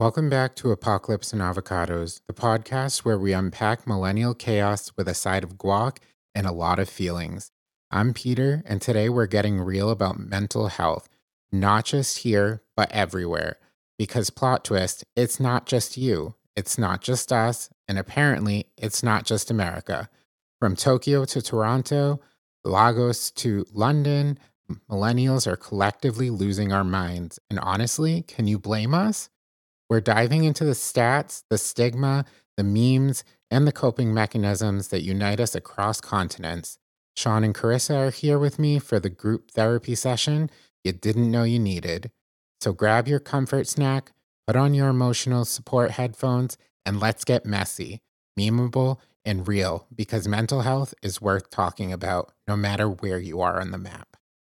Welcome back to Apocalypse and Avocados, the podcast where we unpack millennial chaos with a side of guac and a lot of feelings. I'm Peter, and today we're getting real about mental health, not just here, but everywhere. Because plot twist, it's not just you, it's not just us, and apparently, it's not just America. From Tokyo to Toronto, Lagos to London, millennials are collectively losing our minds. And honestly, can you blame us? We're diving into the stats, the stigma, the memes, and the coping mechanisms that unite us across continents. Sean and Carissa are here with me for the group therapy session you didn't know you needed. So grab your comfort snack, put on your emotional support headphones, and let's get messy, memeable, and real because mental health is worth talking about no matter where you are on the map.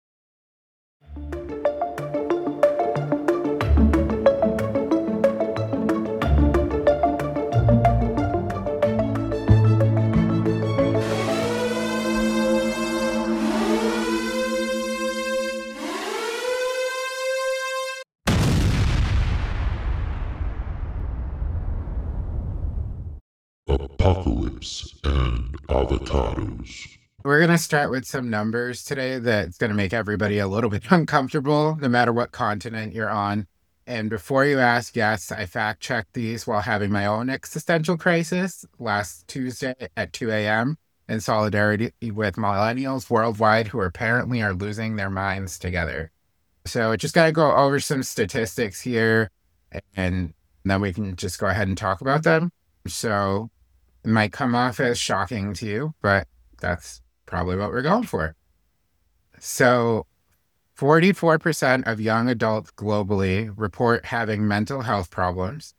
Apocalypse and Avocados. We're going to start with some numbers today that's going to make everybody a little bit uncomfortable, no matter what continent you're on. And before you ask, yes, I fact checked these while having my own existential crisis last Tuesday at 2 a.m. in solidarity with millennials worldwide who apparently are losing their minds together. So just got to go over some statistics here, and then we can just go ahead and talk about them. So it might come off as shocking to you, but that's probably what we're going for. So 44% of young adults globally report having mental health problems.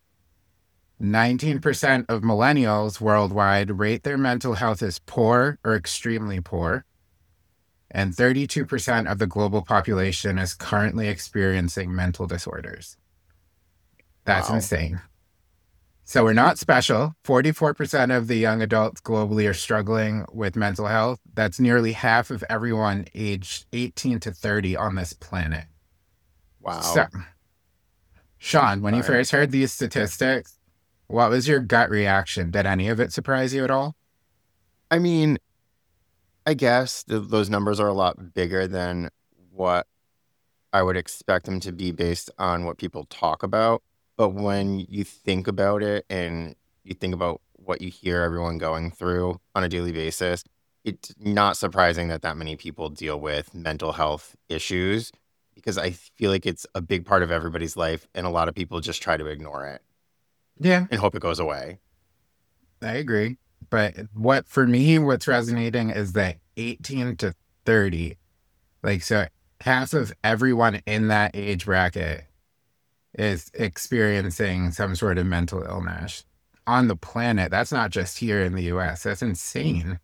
19% of millennials worldwide rate their mental health as poor or extremely poor. And 32% of the global population is currently experiencing mental disorders. That's insane. So we're not special. 44% of the young adults globally are struggling with mental health. That's nearly half of everyone aged 18 to 30 on this planet. Wow. So, Sean, when you first heard these statistics, what was your gut reaction? Did any of it surprise you at all? I mean, I guess those numbers are a lot bigger than what I would expect them to be based on what people talk about. But when you think about it and you think about what you hear everyone going through on a daily basis, it's not surprising that many people deal with mental health issues because I feel like it's a big part of everybody's life and a lot of people just try to ignore it. Yeah. And hope it goes away. I agree. But what's resonating is that 18 to 30, so half of everyone in that age bracket is experiencing some sort of mental illness on the planet. That's not just here in the US. That's insane.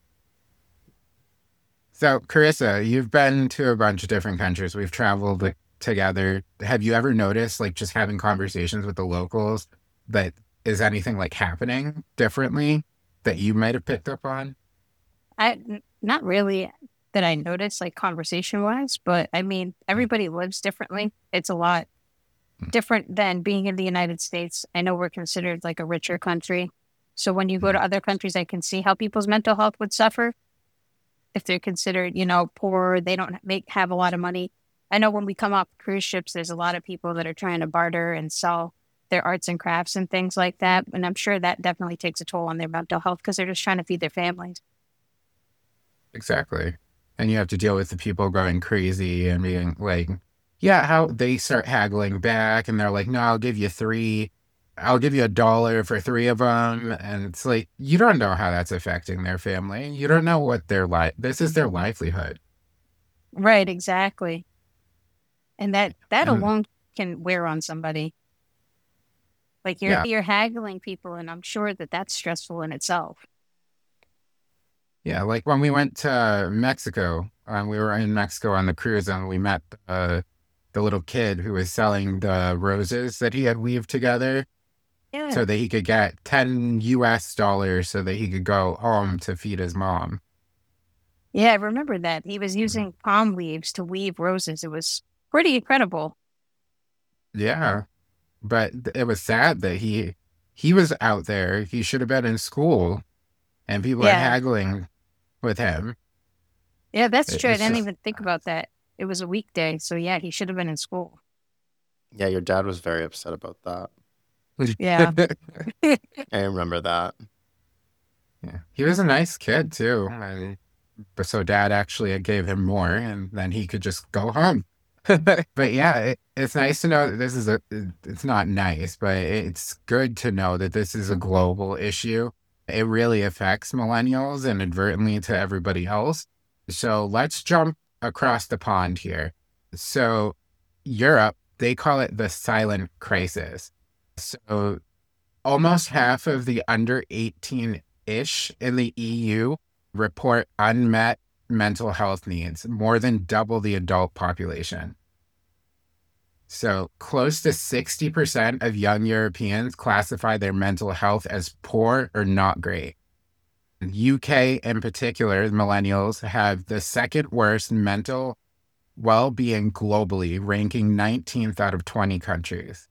So, Carissa, you've been to a bunch of different countries. We've traveled together. Have you ever noticed, just having conversations with the locals, that is anything happening differently that you might have picked up on? Not really that I noticed, conversation-wise, but I mean, everybody lives differently. It's a lot different than being in the United States. I know we're considered a richer country. So when you go to other countries, I can see how people's mental health would suffer if they're considered, poor, they don't have a lot of money. I know when we come off cruise ships, there's a lot of people that are trying to barter and sell their arts and crafts and things like that. And I'm sure that definitely takes a toll on their mental health because they're just trying to feed their families. Exactly. And you have to deal with the people going crazy and being how they start haggling back and they're like, no, I'll give you $3. I'll give you $1 for 3 of them. And it's you don't know how that's affecting their family. You don't know what this is their livelihood. Right, exactly. And that alone can wear on somebody. You're haggling people, and I'm sure that's stressful in itself. Yeah, when we went to Mexico, we were in Mexico on the cruise, and we met the little kid who was selling the roses that he had weaved together so that he could get $10 US so that he could go home to feed his mom. Yeah, I remember that. He was using palm leaves to weave roses. It was pretty incredible. Yeah. but it was sad that he was out there. He should have been in school, and people are Yeah. haggling with him. Yeah, that's true. I It's didn't just even think about that. It was a weekday, so yeah, he should have been in school. Yeah, your dad was very upset about that. Yeah. I remember that. Yeah. He was a nice kid too. But so dad actually gave him more, and then he could just go home. But yeah, it's nice to know that this is it's not nice, but it's good to know that this is a global issue. It really affects millennials and inadvertently to everybody else. So let's jump across the pond here. So Europe, they call it the silent crisis. So almost half of the under 18-ish in the EU report unmet mental health needs, more than double the adult population. So close to 60% of young Europeans classify their mental health as poor or not great. UK in particular, millennials have the second worst mental well-being globally, ranking 19th out of 20 countries.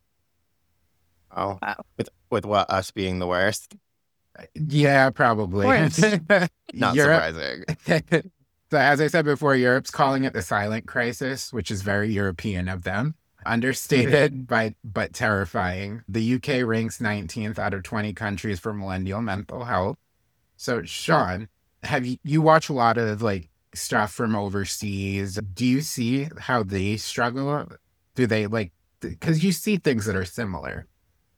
Oh, Wow. with what, us being the worst? Yeah, probably. Not Europe, surprising. So as I said before, Europe's calling it the silent crisis, which is very European of them. Understated but terrifying. The UK ranks 19th out of 20 countries for millennial mental health. So Sean, have you watch a lot of like stuff from overseas? Do you see how they struggle? Do they like, because you see things that are similar?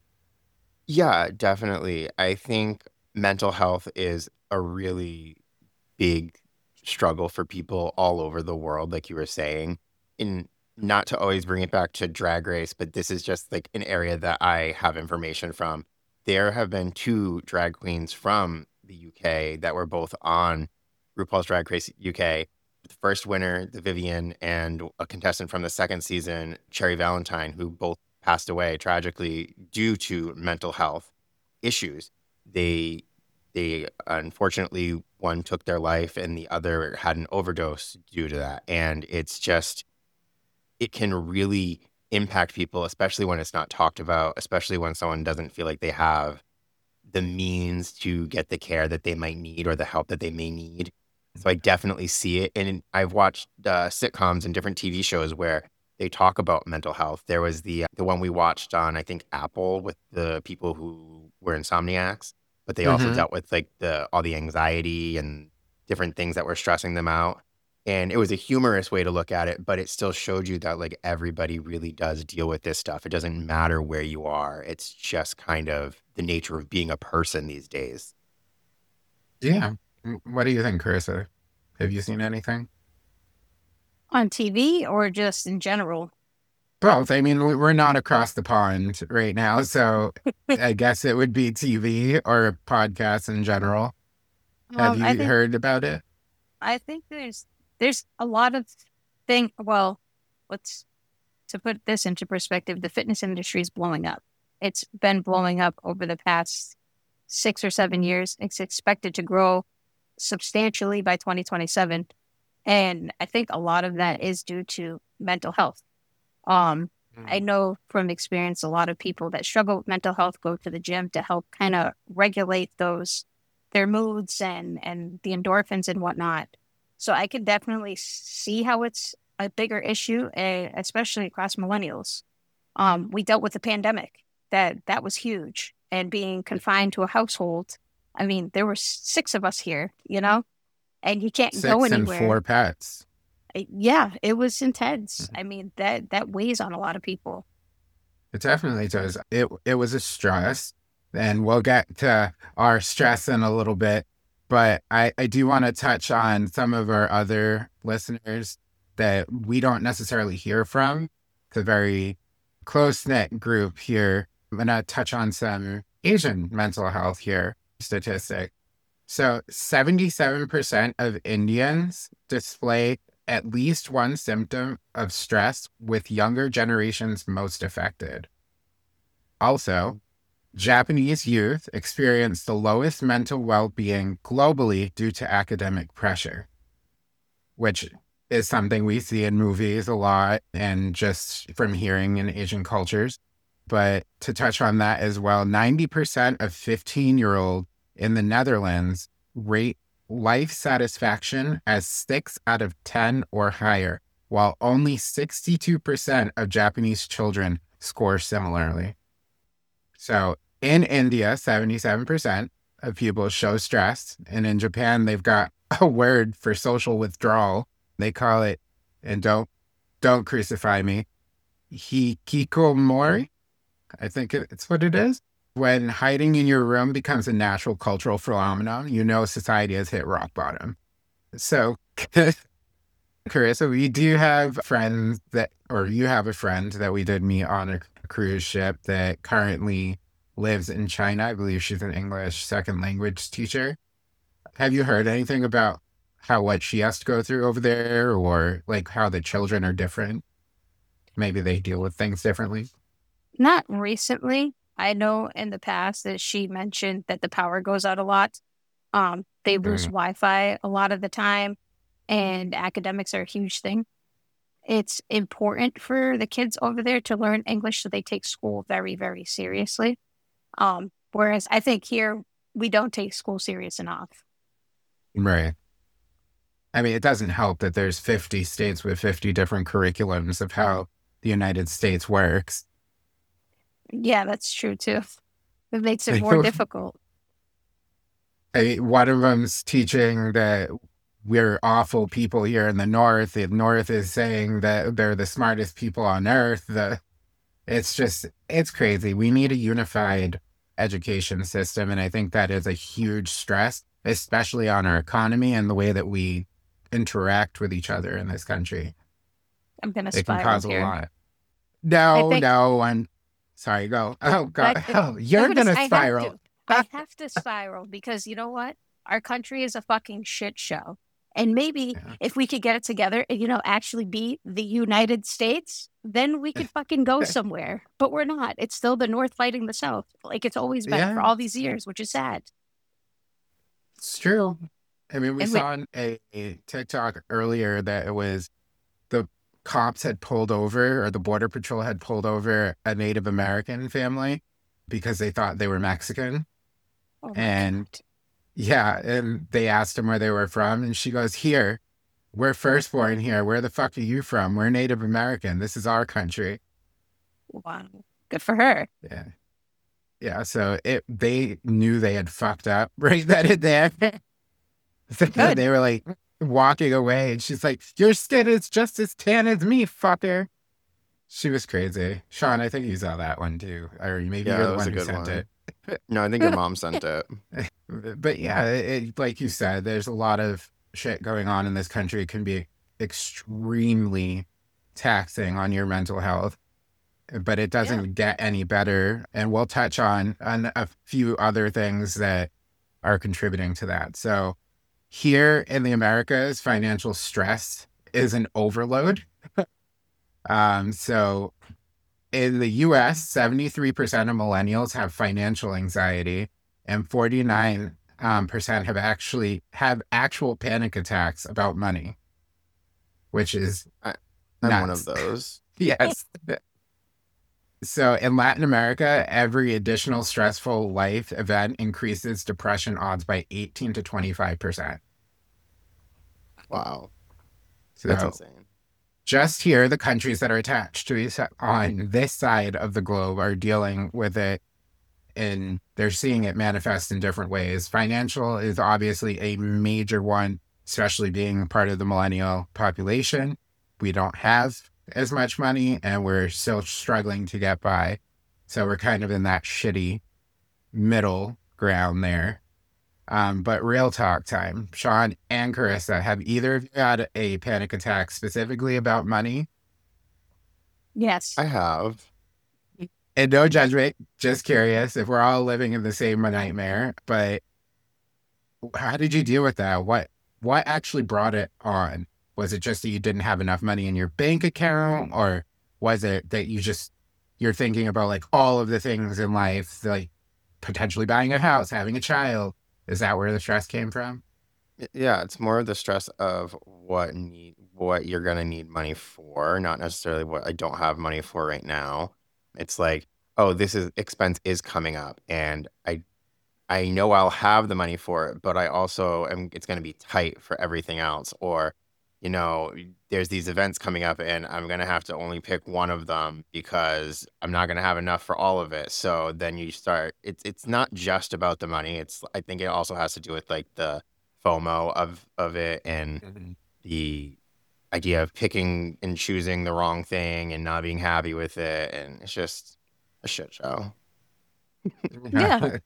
Yeah, definitely. I think mental health is a really big struggle for people all over the world, like you were saying. And not to always bring it back to Drag Race, but this is just like an area that I have information from. There have been 2 drag queens from the UK that were both on RuPaul's Drag Race UK. The first winner, the Vivian, and a contestant from the second season, Cherry Valentine, who both passed away tragically due to mental health issues. They unfortunately, one took their life and the other had an overdose due to that. And it's just, it can really impact people, especially when it's not talked about, especially when someone doesn't feel like they have the means to get the care that they might need or the help that they may need. So I definitely see it. And I've watched sitcoms and different TV shows where they talk about mental health. There was the one we watched on, I think, Apple with the people who were insomniacs, but they also dealt with like all the anxiety and different things that were stressing them out. And it was a humorous way to look at it, but it still showed you that like everybody really does deal with this stuff. It doesn't matter where you are. It's just kind of the nature of being a person these days. Yeah. What do you think, Carissa? Have you seen anything? On TV or just in general? Both. I mean, we're not across the pond right now, so I guess it would be TV or podcasts in general. Have you heard about it? I think there's a lot of well, to put this into perspective, the fitness industry is blowing up. It's been blowing up over the past 6 or 7 years. It's expected to grow substantially by 2027. And I think a lot of that is due to mental health. I know from experience, a lot of people that struggle with mental health go to the gym to help kind of regulate their moods and the endorphins and whatnot. So I could definitely see how it's a bigger issue, especially across millennials. We dealt with the pandemic. That was huge. And being confined to a household, I mean, there were 6 of us here, and you can't go 6 anywhere. and 4 pets. Yeah, it was intense. I mean, that weighs on a lot of people. It definitely does. It was a stress, and we'll get to our stress in a little bit. But I do want to touch on some of our other listeners that we don't necessarily hear from. It's a very close-knit group here. I'm going to touch on some Asian mental health here statistic. So 77% of Indians display at least one symptom of stress, with younger generations most affected. Also, Japanese youth experience the lowest mental well-being globally due to academic pressure, which is something we see in movies a lot and just from hearing in Asian cultures. But to touch on that as well, 90% of 15-year-old in the Netherlands rate life satisfaction as 6 out of 10 or higher, while only 62% of Japanese children score similarly. So in India, 77% of people show stress. And in Japan, they've got a word for social withdrawal. They call it, and don't crucify me, hikikomori. I think it's what it is. When hiding in your room becomes a natural cultural phenomenon, you know society has hit rock bottom. So, Carissa, we do have friends you have a friend that we did meet on a cruise ship that currently lives in China. I believe she's an English second language teacher. Have you heard anything about what she has to go through over there, or like how the children are different? Maybe they deal with things differently. Not recently. I know in the past that she mentioned that the power goes out a lot. They lose Wi-Fi a lot of the time, and academics are a huge thing. It's important for the kids over there to learn English, so they take school very, very seriously. Whereas I think here we don't take school serious enough. Right. I mean, it doesn't help that there's 50 states with 50 different curriculums of how the United States works. Yeah, that's true too. It makes it more difficult. One of them's teaching that we're awful people here in the North. The North is saying that they're the smartest people on earth. It's crazy. We need a unified education system. And I think that is a huge stress, especially on our economy and the way that we interact with each other in this country. I'm going to It can spiral cause here. a lot. No, I'm sorry, go. Oh, God. You're going to spiral. I have to spiral because you know what? Our country is a fucking shit show. And maybe if we could get it together and, actually be the United States, then we could fucking go somewhere. But we're not. It's still the North fighting the South. Like it's always been for all these years, which is sad. It's true. I mean, we saw on a TikTok earlier that it was the cops had pulled over, or the Border Patrol had pulled over a Native American family because they thought they were Mexican. Oh and God. Yeah, and they asked him where they were from, and she goes, "Here, we're firstborn here. Where the fuck are you from? We're Native American. This is our country." Wow, good for her. Yeah. So they knew they had fucked up right then and there. They were like walking away, and she's like, "Your skin is just as tan as me, fucker." She was crazy. Sean, I think you saw that one too, or maybe you're the one who sent it. No, I think your mom sent it. But yeah, like you said, there's a lot of shit going on in this country. It can be extremely taxing on your mental health, but it doesn't get any better. And we'll touch on a few other things that are contributing to that. So here in the Americas, financial stress is an overload. So in the US, 73% of millennials have financial anxiety, and 49% have actual panic attacks about money, which is I'm nuts. one of those. Yes. So in Latin America, every additional stressful life event increases depression odds by 18 to 25%. Wow. So that's insane. Just here, the countries that are attached to on this side of the globe are dealing with it, and they're seeing it manifest in different ways. Financial is obviously a major one, especially being part of the millennial population. We don't have as much money, and we're still struggling to get by. So we're kind of in that shitty middle ground there. But real talk time. Sean and Carissa, have either of you had a panic attack specifically about money? Yes. I have. And no judgment, just curious if we're all living in the same nightmare. But how did you deal with that? What actually brought it on? Was it just that you didn't have enough money in your bank account? Or was it that you're thinking about like all of the things in life, like potentially buying a house, having a child? Is that where the stress came from? Yeah, it's more of the stress of what you're gonna need money for, not necessarily what I don't have money for right now. It's like oh, this is expense is coming up, and I know I'll have the money for it, but I also am. It's going to be tight for everything else, or there's these events coming up, and I'm going to have to only pick one of them because I'm not going to have enough for all of it. So then you start. It's not just about the money. I think it also has to do with like the FOMO of it and the idea of picking and choosing the wrong thing and not being happy with it, and it's just a shit show. Yeah.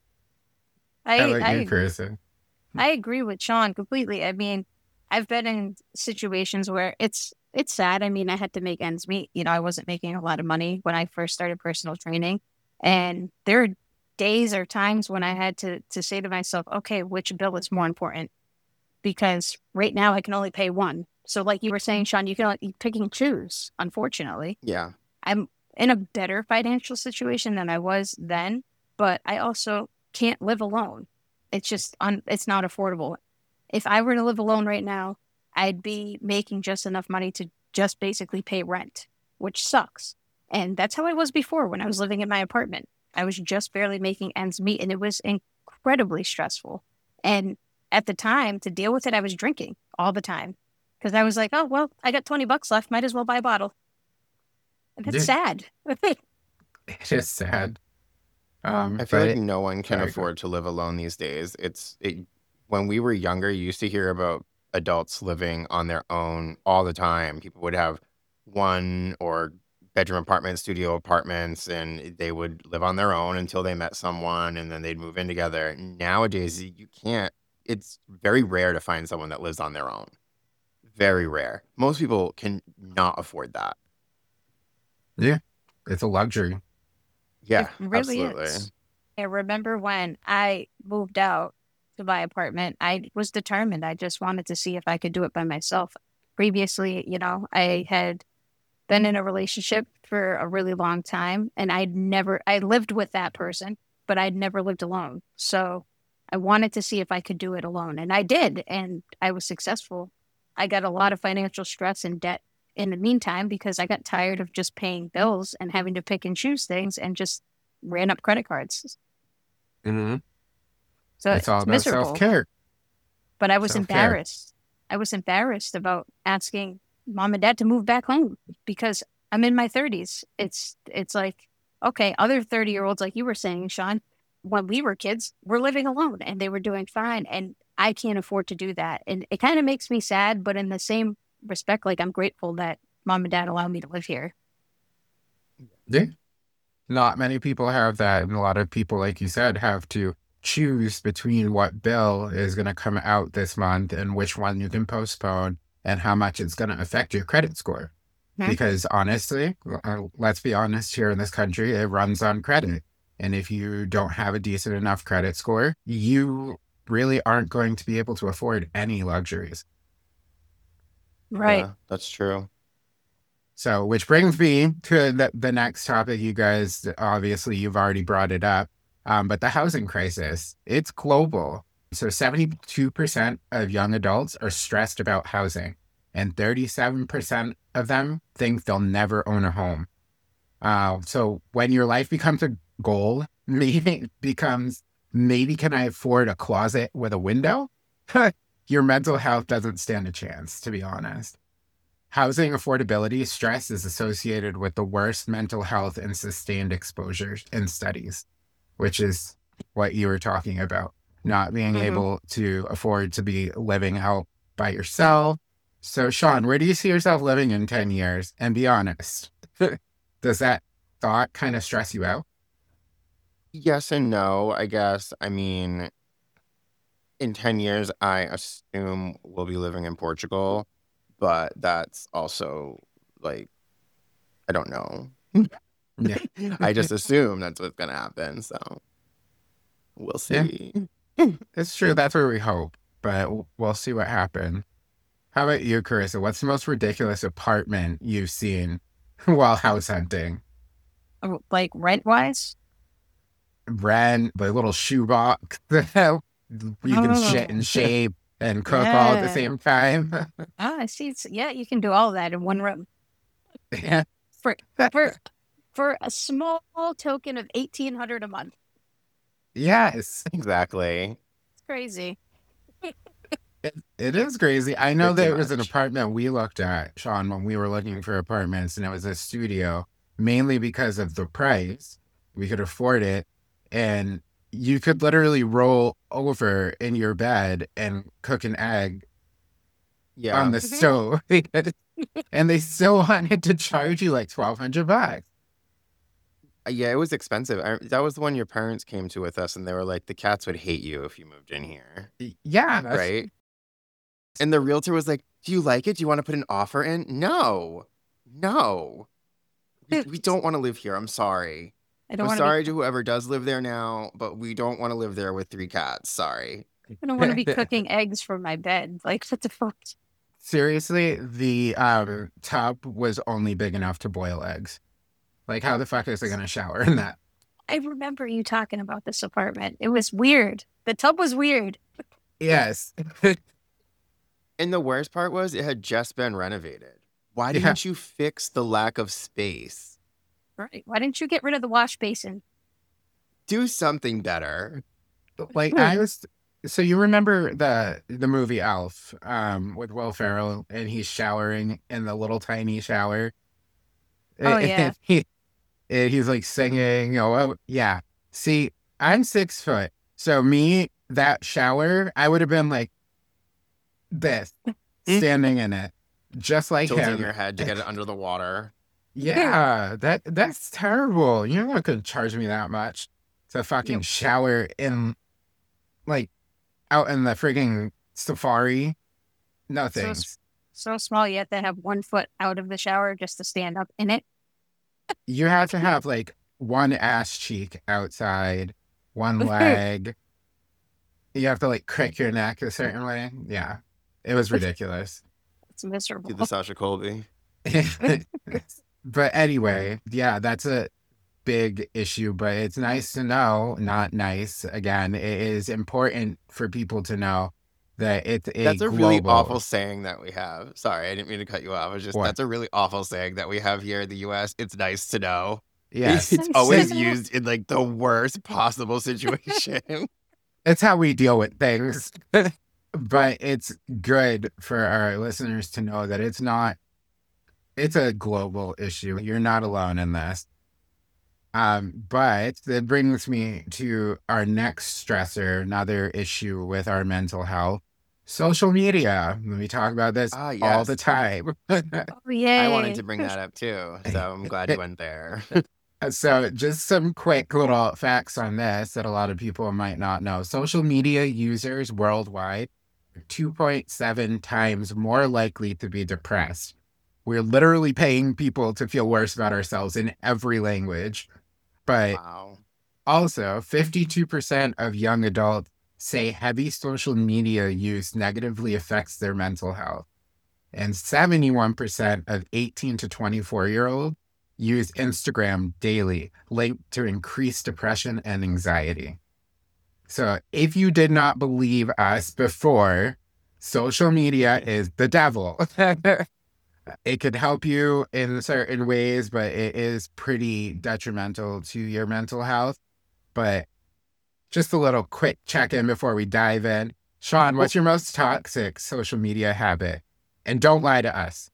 How about I you, agree. Carissa? I agree with Sean completely. I mean, I've been in situations where it's sad. I mean, I had to make ends meet. I wasn't making a lot of money when I first started personal training, and there are days or times when I had to say to myself, okay, which bill is more important? Because right now I can only pay one. So, like you were saying, Sean, you can only pick and choose. Unfortunately, Yeah. I'm in a better financial situation than I was then, but I also can't live alone. It's just it's not affordable. If I were to live alone right now, I'd be making just enough money to just basically pay rent, which sucks. And that's how I was before when I was living in my apartment. I was just barely making ends meet, and it was incredibly stressful. And at the time, to deal with it, I was drinking all the time because I was like, oh, well, I got $20 left. Might as well buy a bottle. And that's Yeah, sad. it is sad. I feel like But no one can sorry, afford to live alone these days. When we were younger, you used to hear about adults living on their own all the time. People would have one or bedroom apartments, studio apartments, and they would live on their own until they met someone and then they'd move in together. Nowadays, you can't, it's very rare to find someone that lives on their own. Very rare. Most people can not afford that. yeah, it's a luxury. It Yeah, really absolutely. is. I remember when I moved out to my apartment, I was determined. I just wanted to see if I could do it by myself. Previously, I had been in a relationship for a really long time, and I lived with that person, but I'd never lived alone. So I wanted to see if I could do it alone, and I did, and I was successful. I got a lot of financial stress and debt in the meantime because I got tired of just paying bills and having to pick and choose things and just ran up credit cards. Hmm. So It's all it's about self miserable. care. But I was Self care. embarrassed. I was embarrassed about asking mom and dad to move back home because I'm in my 30s. It's like, okay, other 30-year-olds, like you were saying, Sean, when we were kids, were living alone and they were doing fine. And I can't afford to do that. And it kind of makes me sad, but in the same respect, like I'm grateful that mom and dad allow me to live here. Yeah. Not many people have that. And a lot of people, like you said, have to choose between what bill is going to come out this month and which one you can postpone and how much it's going to affect your credit score. Hmm? Because honestly, let's be honest, here in this country, it runs on credit. And if you don't have a decent enough credit score, you really aren't going to be able to afford any luxuries. Right. Yeah, that's true. So, which brings me to the next topic. You guys, obviously, you've already brought it up, but the housing crisis, it's global. So 72% of young adults are stressed about housing, and 37% of them think they'll never own a home. So when your life becomes a goal, maybe it becomes, maybe can I afford a closet with a window? Your mental health doesn't stand a chance, to be honest. Housing affordability stress is associated with the worst mental health and sustained exposures in studies, which is what you were talking about. Not being Hmm. able to afford to be living out by yourself. So, Sean, where do you see yourself living in 10 years? And be honest, does that thought kind of stress you out? Yes and no, I guess. I mean, in 10 years, I assume we'll be living in Portugal, but that's also like, I don't know. Yeah. I just assume that's what's going to happen. So we'll Yeah, see. it's true. That's where we hope, but we'll see what happens. How about you, Carissa? What's the most ridiculous apartment you've seen while house hunting? Like rent wise. Rent, the little shoebox. You can shit Oh, and shave and cook all at the yeah. same time. Ah, I see. Yeah, you can do all of that in one room. Yeah. For for for a small token of $1,800 a month. Yes, Exactly. It's crazy. it is crazy. I know Pretty there was an much. apartment we looked at, Sean, when we were looking for apartments, and it was a studio, mainly because of the price. We could afford it, and you could literally roll over in your bed and cook an egg Yeah. on the stove, and they still wanted to charge you like $1,200. Yeah, it was expensive. That was the one your parents came to with us, and they were like, the cats would hate you if you moved in here. Yeah, Right? And the realtor was like, do you like it? Do you want to put an offer in? No. We don't want to live here. I'm sorry. I don't I'm want sorry to whoever does live there now, but we don't want to live there with 3 cats. Sorry. I don't want to be cooking eggs from my bed. Like, what the fuck? Seriously, the tub was only big enough to boil eggs. Like, how the fuck is it going to shower in that? I remember you talking about this apartment. It was weird. The tub was weird. Yes. And the worst part was it had just been renovated. Why Yeah. didn't you fix the lack of space? Right. Why didn't you get rid of the wash basin? Do something better. Like, so you remember the movie Elf with Will Ferrell, and he's showering in the little tiny shower? Oh, yeah. And he's like singing, yeah. See, I'm 6 foot. So me, that shower, I would have been like this, standing in it, just like Tilting him. your head to get it under the water. Yeah, that's terrible. You're not gonna charge me that much to fucking shower in, like, out in the frigging safari. No thanks. So small you have to have 1 foot out of the shower just to stand up in it. You have to have like one ass cheek outside, one leg. You have to like crick your neck a certain way. Yeah, it was ridiculous. It's miserable. Do the Sasha Colby. But anyway, yeah, that's a big issue, but it's nice to know, not nice. Again, it is important for people to know that it's That's a global... really awful saying that we have. Sorry, I didn't mean to cut you off. It's just, What? that's a really awful saying that we have here in the US. It's nice to know. Yes. It's always used in like the worst possible situation. It's how we deal with things. But it's good for our listeners to know that it's a global issue. You're not alone in this. But that brings me to our next stressor, another issue with our mental health. Social media. We talk about this all the time. Oh, yeah. I wanted to bring that up too, so I'm glad you went there. So just some quick little facts on this that a lot of people might not know. Social media users worldwide are 2.7 times more likely to be depressed. We're literally paying people to feel worse about ourselves in every language. But Wow. also, 52% of young adults say heavy social media use negatively affects their mental health. And 71% of 18 to 24-year-olds use Instagram daily, linked to increased depression and anxiety. So if you did not believe us before, social media is the devil. It could help you in certain ways, but it is pretty detrimental to your mental health. But just a little quick check-in before we dive in. Sean, what's your most toxic social media habit? And don't lie to us.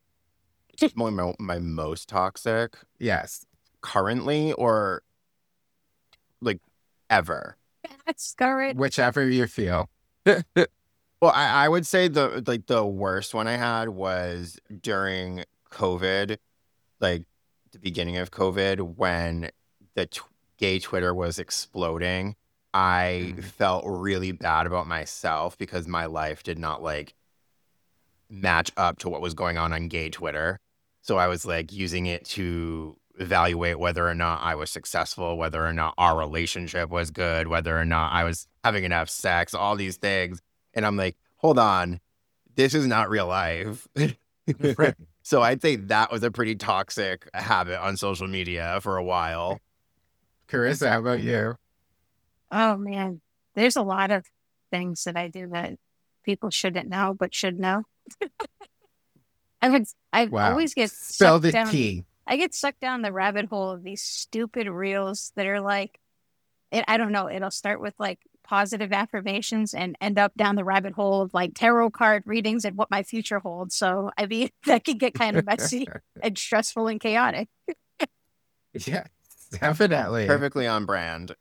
My most toxic Yes. currently or like ever? That's current. Whichever you feel. Well, I would say the worst one I had was during COVID, like the beginning of COVID, when the gay Twitter was exploding. I felt really bad about myself because my life did not like match up to what was going on gay Twitter. So I was like using it to evaluate whether or not I was successful, whether or not our relationship was good, whether or not I was having enough sex, all these things. And I'm like, hold on, this is not real life. So I'd say that was a pretty toxic habit on social media for a while. Carissa, how about you? Oh, man. There's a lot of things that I do that people shouldn't know, but should know. I Wow. always get Spill sucked the down. tea. I get sucked down the rabbit hole of these stupid reels that are like, I don't know, it'll start with like positive affirmations and end up down the rabbit hole of like tarot card readings and what my future holds. So, I mean, that can get kind of messy and stressful and chaotic. Yeah, definitely. Perfectly on brand.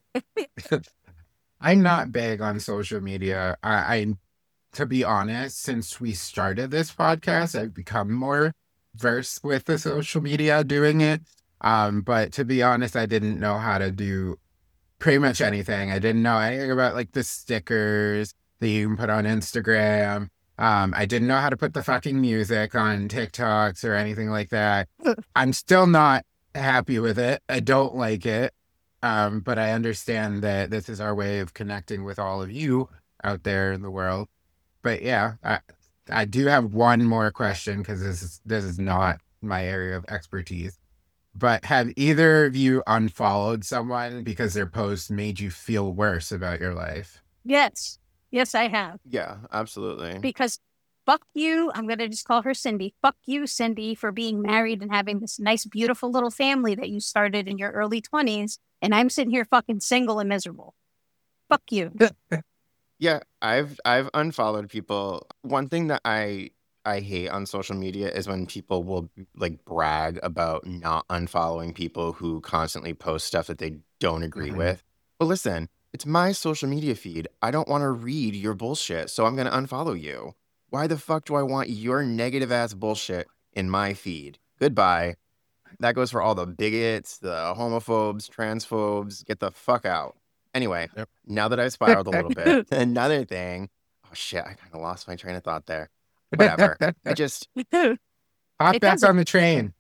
I'm not big on social media. To be honest, since we started this podcast, I've become more versed with the social media doing it. But to be honest, I didn't know how to do pretty much anything. I didn't know anything about like the stickers that you can put on Instagram. I didn't know how to put the fucking music on TikToks or anything like that. I'm still not happy with it. I don't like it. But I understand that this is our way of connecting with all of you out there in the world. But yeah, I do have one more question because this is not my area of expertise. But have either of you unfollowed someone because their post made you feel worse about your life? Yes. Yes, I have. Yeah, absolutely. Because fuck you, I'm going to just call her Cindy. Fuck you, Cindy, for being married and having this nice, beautiful little family that you started in your early 20s. And I'm sitting here fucking single and miserable. Fuck you. Yeah, I've unfollowed people. One thing that I hate on social media is when people will like brag about not unfollowing people who constantly post stuff that they don't agree with. But listen, it's my social media feed. I don't want to read your bullshit, so I'm going to unfollow you. Why the fuck do I want your negative ass bullshit in my feed? Goodbye. That goes for all the bigots, the homophobes, transphobes. Get the fuck out. Anyway, now that I've spiraled a little bit, another thing. Oh shit, I kind of lost my train of thought there. Whatever. I just hop back on the train.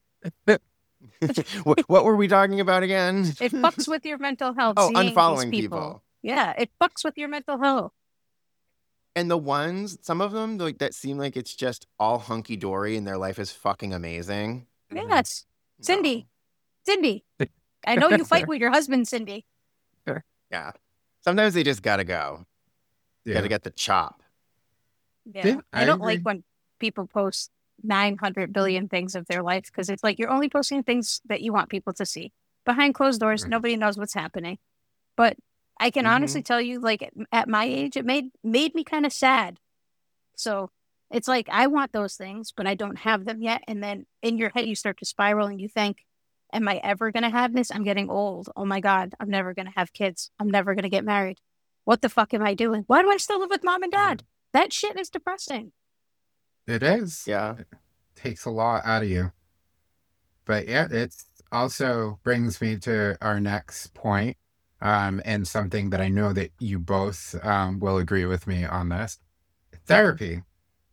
what were we talking about again? It fucks with your mental health. Oh, seeing unfollowing these people. Yeah, it fucks with your mental health. And the ones, some of them like that seem like it's just all hunky dory and their life is fucking amazing. Yes. No. Cindy, I know you fight with your husband, Cindy. Yeah. Sometimes they just gotta go. Yeah. Gotta get the chop. Yeah. I don't agree. like when people post 900 billion things of their life because it's like you're only posting things that you want people to see. Behind closed doors, nobody knows what's happening. But I can honestly tell you, like at my age, it made me kind of sad. So it's like I want those things, but I don't have them yet. And then in your head, you start to spiral and you think, am I ever going to have this? I'm getting old. Oh my God, I'm never going to have kids. I'm never going to get married. What the fuck am I doing? Why do I still live with mom and dad? That shit is depressing. It is. Yeah. It takes a lot out of you. But yeah, it's also brings me to our next point, and something that I know that you both will agree with me on this. Therapy.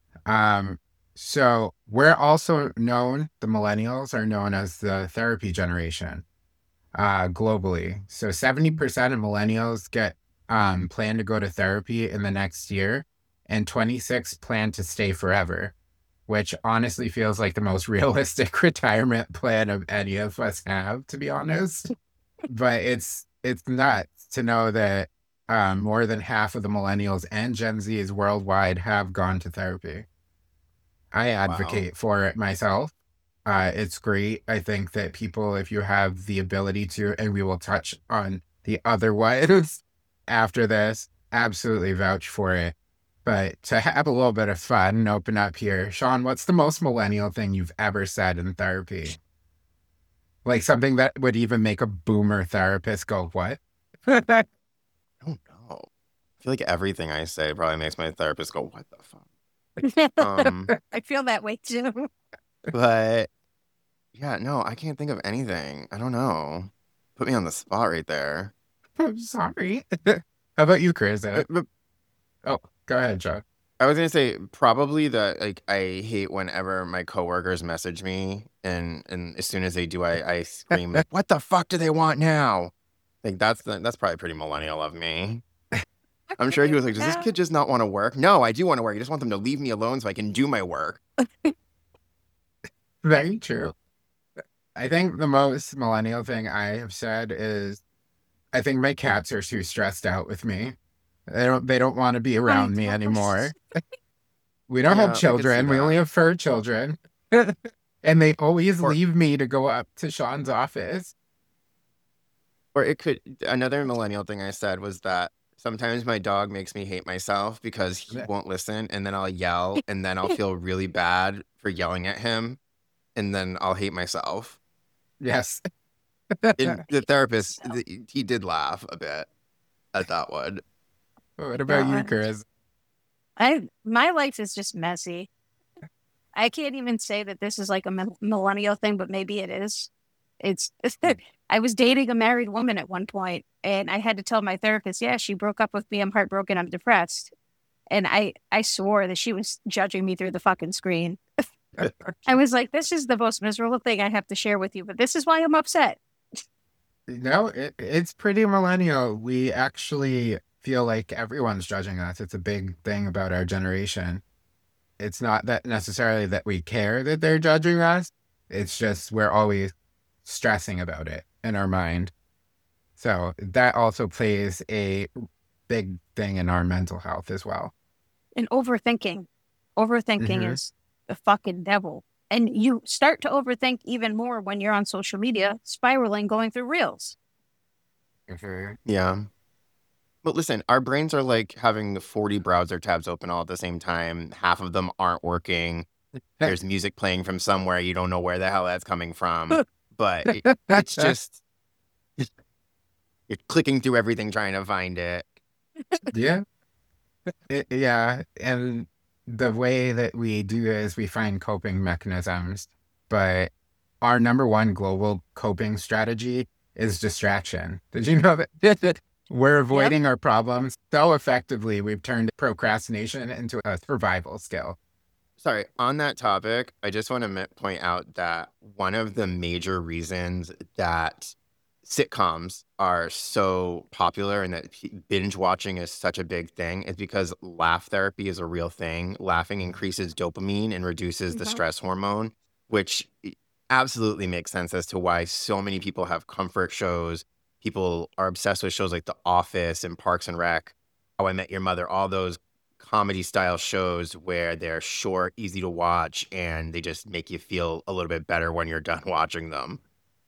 So we're also known, the millennials are known as the therapy generation globally. So 70% of millennials plan to go to therapy in the next year, and 26 plan to stay forever, which honestly feels like the most realistic retirement plan of any of us have, to be honest. But it's nuts to know that more than half of the millennials and Gen Zs worldwide have gone to therapy. I advocate for it myself. It's great. I think that people, if you have the ability to, and we will touch on the other ones after this, absolutely vouch for it. But to have a little bit of fun and open up here, Sean, what's the most millennial thing you've ever said in therapy? Like something that would even make a boomer therapist go, what? I don't know. I feel like everything I say probably makes my therapist go, what the fuck? I feel that way too. But yeah, no, I can't think of anything. I don't know. Put me on the spot right there. I'm sorry. How about you, Chris? But Oh, go ahead, John. I was gonna say probably that like I hate whenever my coworkers message me and as soon as they do I scream like, what the fuck do they want now? Like that's probably pretty millennial of me. I'm sure he was like, does this kid just not want to work? No, I do want to work. I just want them to leave me alone so I can do my work. Very true. I think the most millennial thing I have said is I think my cats are too stressed out with me. They don't want to be around me anymore. We don't have children. We only have fur children. And they always Or- leave me to go up to Sean's office. Or it could, another millennial thing I said was that sometimes my dog makes me hate myself because he won't listen, and then I'll yell, and then I'll feel really bad for yelling at him, and then I'll hate myself. Yes. And the therapist, he did laugh a bit at that one. What about you, God. Chris? My life is just messy. I can't even say that this is like a millennial thing, but maybe it is. It's I was dating a married woman at one point, and I had to tell my therapist, yeah, she broke up with me. I'm heartbroken. I'm depressed. And I swore that she was judging me through the fucking screen. I was like, this is the most miserable thing I have to share with you, but this is why I'm upset. No, it's pretty millennial. We actually feel like everyone's judging us. It's a big thing about our generation. It's not that necessarily that we care that they're judging us. It's just we're always stressing about it in our mind. So that also plays a big thing in our mental health as well. And overthinking. Overthinking Mhm. is the fucking devil. And you start to overthink even more when you're on social media, spiraling, going through reels. Yeah. But listen, our brains are like having 40 browser tabs open all at the same time. Half of them aren't working. There's music playing from somewhere. You don't know where the hell that's coming from. But it's just, you're clicking through everything trying to find it. Yeah. Yeah. And the way that we do it is we find coping mechanisms. But our number one global coping strategy is distraction. Did you know that? We're avoiding our problems so effectively, we've turned procrastination into a survival skill. Sorry, on that topic, I just want to point out that one of the major reasons that sitcoms are so popular and that binge watching is such a big thing is because laugh therapy is a real thing. Laughing increases dopamine and reduces the stress hormone, which absolutely makes sense as to why so many people have comfort shows. People are obsessed with shows like The Office and Parks and Rec, How I Met Your Mother, all those comedy style shows where they're short, easy to watch, and they just make you feel a little bit better when you're done watching them.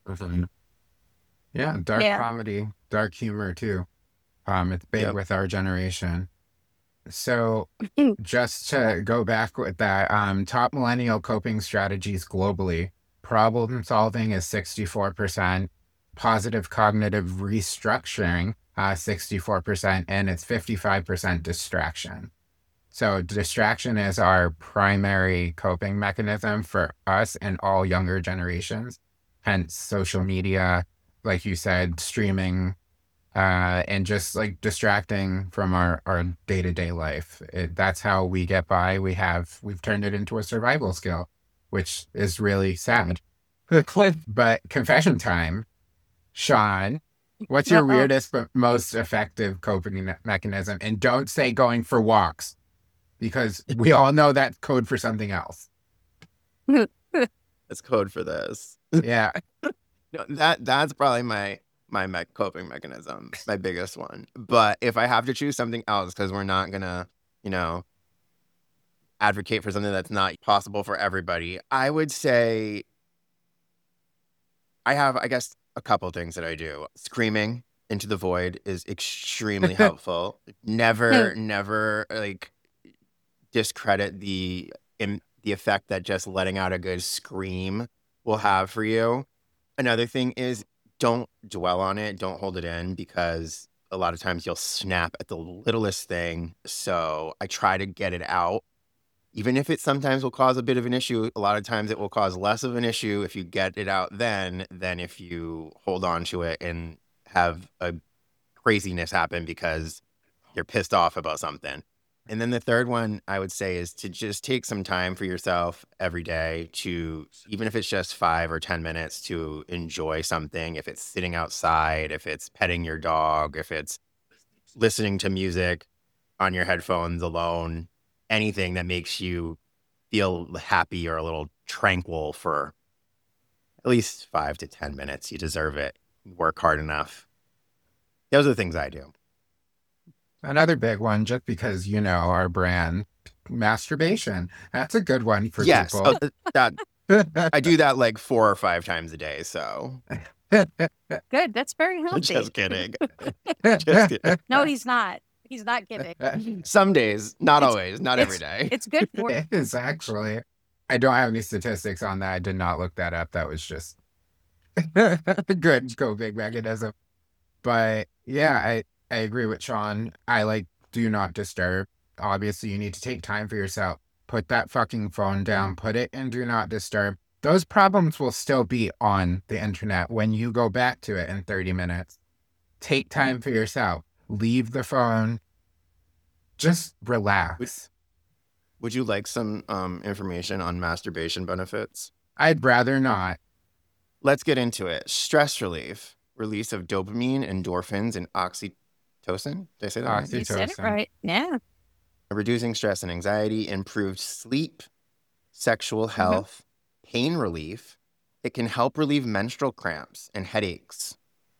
Yeah, dark Yeah. comedy, dark humor too. It's big Yep. with our generation. So just to go back with that, top millennial coping strategies globally, problem solving is 64%, positive cognitive restructuring, 64%, and it's 55% distraction. So distraction is our primary coping mechanism for us and all younger generations, hence social media, like you said, streaming, and just like distracting from our day-to-day life. That's how we get by. We've turned it into a survival skill, which is really sad. But confession time, Sean, what's your Uh-oh. weirdest but most effective coping mechanism? And don't say going for walks, because we all know that's code for something else. That's code for this. Yeah. No, that's probably my coping mechanism, my biggest one. But if I have to choose something else, because we're not gonna, advocate for something that's not possible for everybody, I would say I have, I guess, a couple things that I do. Screaming into the void is extremely helpful. Never like discredit the effect that just letting out a good scream will have for you. Another thing is don't dwell on it. Don't hold it in, because a lot of times you'll snap at the littlest thing. So I try to get it out. Even if it sometimes will cause a bit of an issue, a lot of times it will cause less of an issue if you get it out then than if you hold on to it and have a craziness happen because you're pissed off about something. And then the third one I would say is to just take some time for yourself every day to, even if it's just 5 or 10 minutes, to enjoy something. If it's sitting outside, if it's petting your dog, if it's listening to music on your headphones alone, anything that makes you feel happy or a little tranquil for at least 5 to 10 minutes. You deserve it. Work hard enough. Those are the things I do. Another big one, just because, our brand, masturbation. That's a good one for Yes, people. I do that like 4 or 5 times a day. So Good. That's very healthy. just kidding. Just kidding. No, he's not. He's not kidding. Some days, not It's- always, not every day. It's good for you. It is actually. I don't have any statistics on that. I did not look that up. That was just good coping mechanism. But yeah, I agree with Sean. I like do not disturb. Obviously, you need to take time for yourself. Put that fucking phone down. Put it in do not disturb. Those problems will still be on the internet when you go back to it in 30 minutes. Take time for yourself. Leave the phone. Just relax. Would you like some information on masturbation benefits? I'd rather not. Let's get into it. Stress relief, release of dopamine, endorphins, and oxytocin. Did I say that right? You said it Oxytocin. right. Yeah. Reducing stress and anxiety, improved sleep, sexual health, pain relief. It can help relieve menstrual cramps and headaches.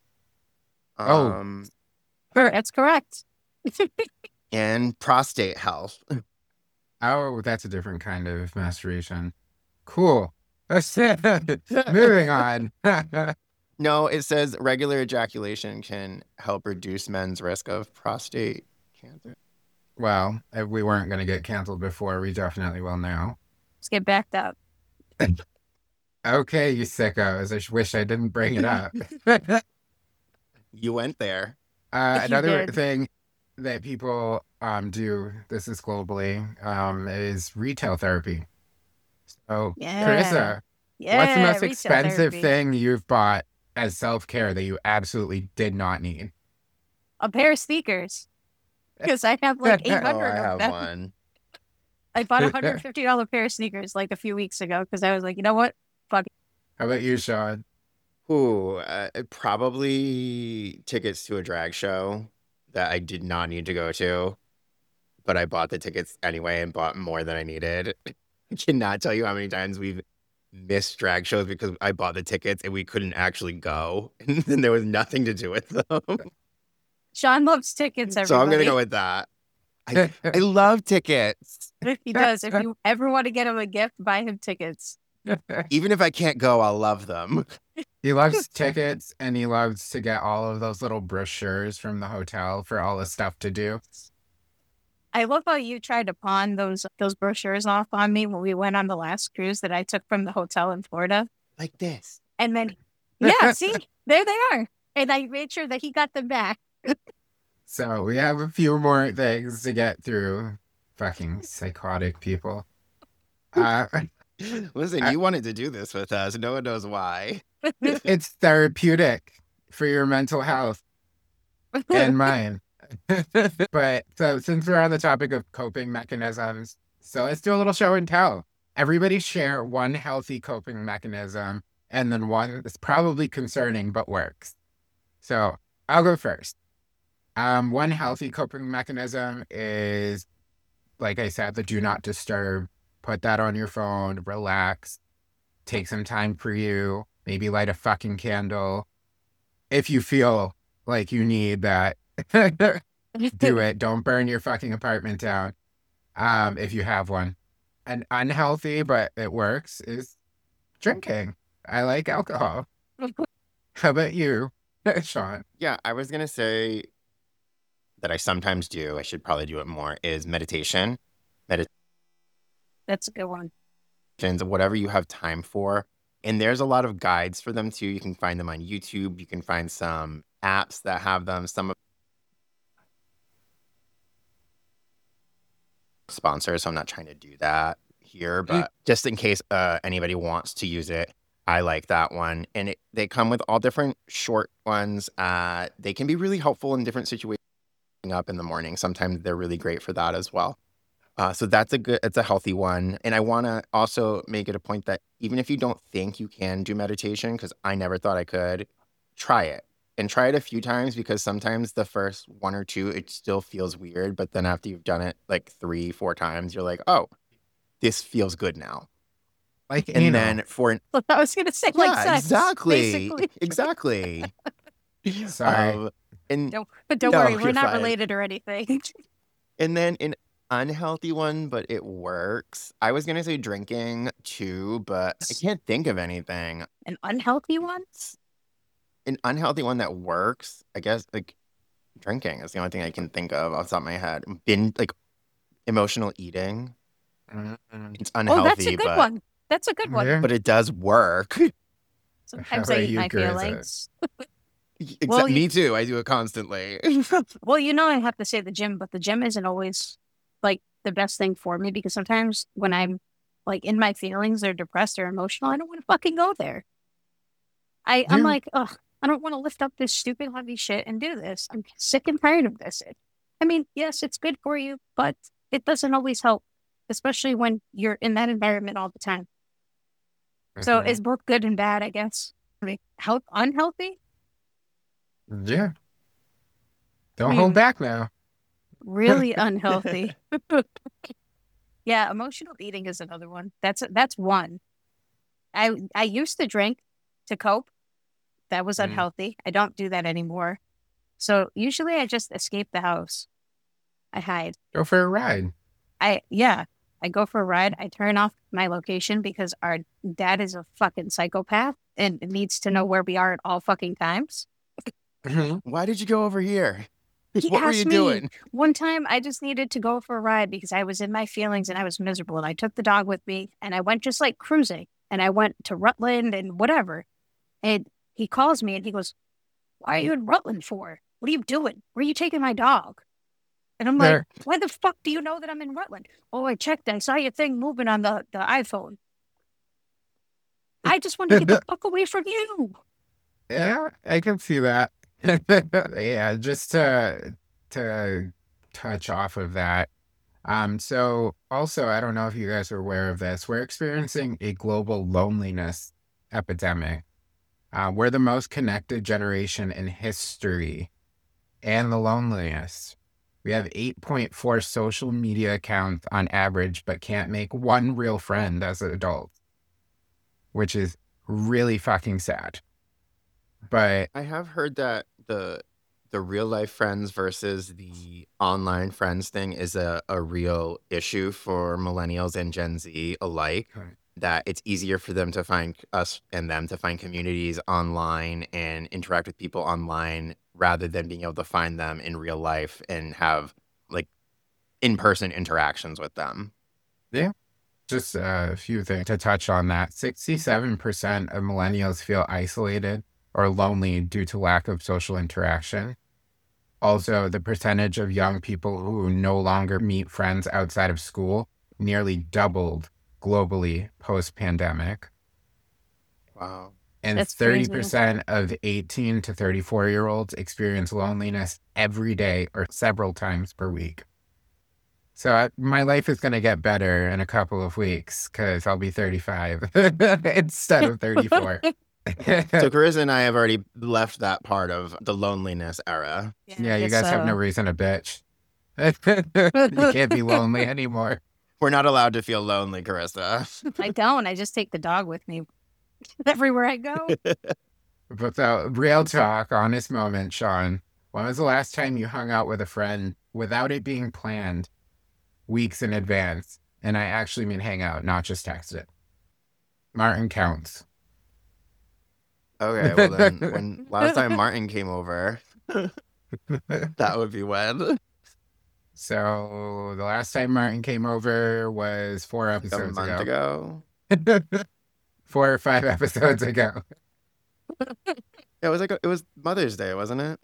Oh. Sure, that's correct. And prostate health. Oh, that's a different kind of masturbation. Cool. That's it. Moving on. No, it says regular ejaculation can help reduce men's risk of prostate cancer. Well, if we weren't going to get canceled before, we definitely will now. Let's get backed up. Okay, you sickos. I wish I didn't bring it up. You went there. You Another did. thing that people do, this is globally, is retail therapy. So, Yeah. Carissa, Yeah. what's the most retail expensive therapy. thing you've bought as self-care that you absolutely did not need? A pair of sneakers. Because I have like Oh, 800 I of have them. one. I bought a $150 pair of sneakers like a few weeks ago because I was like, you know what? How about you, Sean? Ooh, probably tickets to a drag show that I did not need to go to, but I bought the tickets anyway and bought more than I needed. I cannot tell you how many times we've missed drag shows because I bought the tickets and we couldn't actually go, and then there was nothing to do with them. Sean loves tickets, everybody. So I'm gonna go with that. I love tickets. He does. If you ever want to get him a gift, buy him tickets. Even if I can't go, I'll love them. He loves tickets, and he loves to get all of those little brochures from the hotel for all the stuff to do. I love how you tried to pawn those brochures off on me when we went on the last cruise that I took from the hotel in Florida. Like this. And then, yeah, see, there they are. And I made sure that he got them back. So we have a few more things to get through. Fucking psychotic people. Listen, you wanted to do this with us. No one knows why. It's therapeutic for your mental health and mine. But so since we're on the topic of coping mechanisms, so let's do a little show and tell. Everybody share one healthy coping mechanism and then one that's probably concerning but works. So I'll go first. One healthy coping mechanism is, like I said, the do not disturb. Put that on your phone, relax, take some time for you, maybe light a fucking candle. If you feel like you need that, do it. Don't burn your fucking apartment down. If you have one. An unhealthy, but it works, is drinking. I like alcohol. How about you, Sean? Yeah, I was going to say that I sometimes do, I should probably do it more, is meditation. That's a good one. Whatever you have time for. And there's a lot of guides for them too. You can find them on YouTube. You can find some apps that have them. Some of sponsors, so I'm not trying to do that here, but just in case anybody wants to use it, I like that one. And they come with all different short ones. They can be really helpful in different situations. Up in the morning, sometimes they're really great for that as well. So it's a healthy one. And I want to also make it a point that even if you don't think you can do meditation, because I never thought I could, try it. And try it a few times, because sometimes the first one or two, it still feels weird. But then after you've done it like 3-4 times, you're like, oh, this feels good now. Like, And then for I was going to say, like yeah, sex, exactly, basically. exactly. Sorry. And Don't No, worry, we're you're not fine. related or anything. And then in unhealthy one, but it works. I was gonna say drinking too, but I can't think of anything. An unhealthy one? An unhealthy one that works, I guess, like drinking is the only thing I can think of off the top of my head. Like emotional eating. It's Oh, that's a unhealthy, good one. That's a good one. Yeah. but it does work. Sometimes How I about eat you, my Carissa? feelings. Well, you- me too. I do it constantly. Well, I have to say the gym, but the gym isn't always like the best thing for me because sometimes when I'm like in my feelings or depressed or emotional, I don't want to fucking go there. I'm Yeah. like, ugh, I don't want to lift up this stupid heavy shit and do this. I'm sick and tired of this. I mean, yes, it's good for you, but it doesn't always help, especially when you're in that environment all the time. So Mhm. it's both good and bad, I guess. I mean, unhealthy? Yeah. Don't hold back now. Really unhealthy. Yeah, emotional eating is another one. That's one. I used to drink to cope. That was Mm. unhealthy. I don't do that anymore. So usually I just escape the house. I hide. Go for a ride. I go for a ride. I turn off my location because our dad is a fucking psychopath and needs to know where we are at all fucking times. Why did you go over here? He What were asked you me doing? one time. I just needed to go for a ride because I was in my feelings and I was miserable. And I took the dog with me and I went just like cruising. And I went to Rutland and whatever. And he calls me and he goes, "Why are you in Rutland for? What are you doing? Where are you taking my dog?" And I'm like, There. "Why the fuck do you know that I'm in Rutland?" "Oh, I checked. I saw your thing moving on the iPhone." I just want to get the fuck away from you. Yeah, I can see that. Yeah, just to touch off of that. So also, I don't know if you guys are aware of this. We're experiencing a global loneliness epidemic. We're the most connected generation in history, and the loneliest. We have 8.4 social media accounts on average, but can't make one real friend as adults, which is really fucking sad. But I have heard that the real life friends versus the online friends thing is a real issue for millennials and Gen Z alike. Right. That it's easier for them to find us and them to find communities online and interact with people online rather than being able to find them in real life and have like in-person interactions with them. just a few things to touch on that. 67% of millennials feel isolated or lonely due to lack of social interaction. Also, the percentage of young people who no longer meet friends outside of school nearly doubled globally post-pandemic. Wow. And That's crazy. 30% of 18 to 34-year-olds experience loneliness every day or several times per week. So my life is going to get better in a couple of weeks because I'll be 35 instead of 34. So Carissa and I have already left that part of the loneliness era. Yeah, you guys have no reason to bitch. You can't be lonely anymore. We're not allowed to feel lonely, Carissa. I don't. I just take the dog with me everywhere I go. But real talk, honest moment, Sean. When was the last time you hung out with a friend without it being planned weeks in advance? And I actually mean hang out, not just text it. Martin counts. Okay, well then, when last time Martin came over, that would be when. So the last time Martin came over was 4 A episodes month ago. 4 or 5 episodes ago. Yeah, it was Mother's Day, wasn't it?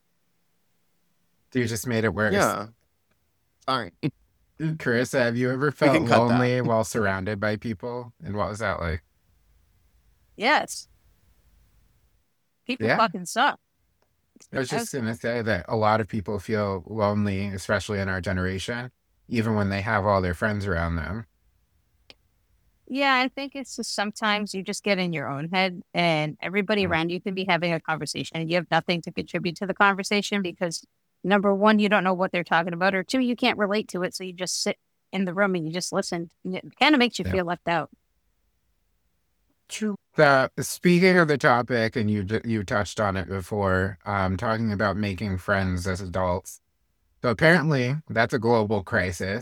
You just made it worse. Yeah. Sorry. Carissa, have you ever felt can cut that. lonely while surrounded by people? And what was that like? Yes. People Yeah. fucking suck. I was just going to say that a lot of people feel lonely, especially in our generation, even when they have all their friends around them. Yeah, I think it's just sometimes you just get in your own head and everybody around you can be having a conversation and you have nothing to contribute to the conversation because number one, you don't know what they're talking about, or two, you can't relate to it. So you just sit in the room and you just listen. And it kind of makes you feel left out. True. Speaking of the topic, and you touched on it before, talking about making friends as adults. So apparently that's a global crisis.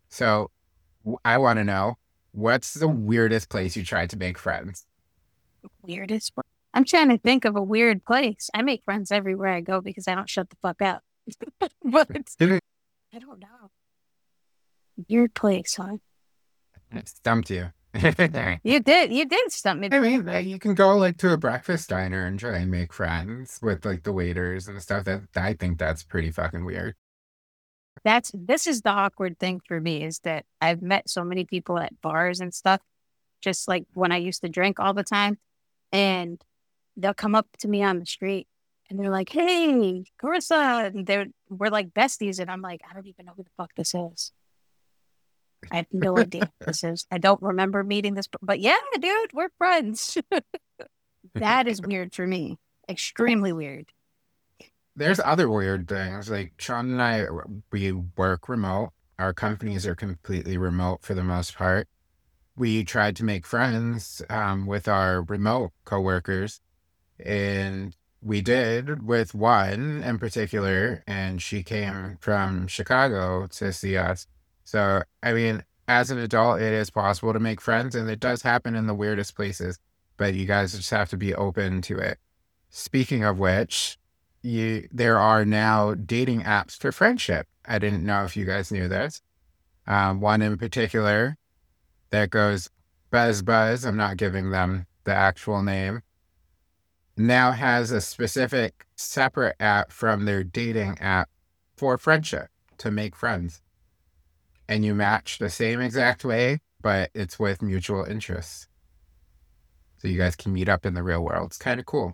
So I want to know, what's the weirdest place you tried to make friends? Weirdest. I'm trying to think of a weird place. I make friends everywhere I go because I don't shut the fuck up. But I don't know. Weird place, huh? Stumped you. You did stump me. I mean, you can go like to a breakfast diner and try and make friends with like the waiters and stuff. That I think that's pretty fucking weird. This is the awkward thing for me is that I've met so many people at bars and stuff, just like when I used to drink all the time, and they'll come up to me on the street and they're like, "Hey, Carissa," and we're like besties, and I'm like, I don't even know who the fuck this is. I have no idea who this is. I don't remember meeting this, but yeah, dude, we're friends. That is weird for me. Extremely weird. There's other weird things. Like Sean and I, we work remote. Our companies are completely remote for the most part. We tried to make friends with our remote coworkers, and we did with one in particular, and she came from Chicago to see us. So, I mean, as an adult, it is possible to make friends, and it does happen in the weirdest places, but you guys just have to be open to it. Speaking of which, there are now dating apps for friendship. I didn't know if you guys knew this. One in particular that goes Buzz Buzz, I'm not giving them the actual name, now has a specific separate app from their dating app for friendship to make friends. And you match the same exact way, but it's with mutual interests. So you guys can meet up in the real world. It's kind of cool.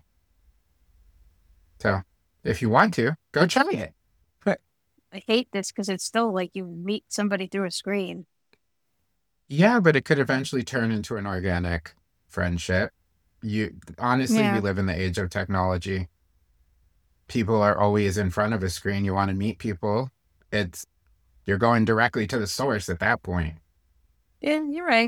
So if you want to, go try it. I hate this because it's still like you meet somebody through a screen. Yeah, but it could eventually turn into an organic friendship. Honestly, we live in the age of technology. People are always in front of a screen. You want to meet people. You're going directly to the source at that point. Yeah, you're right.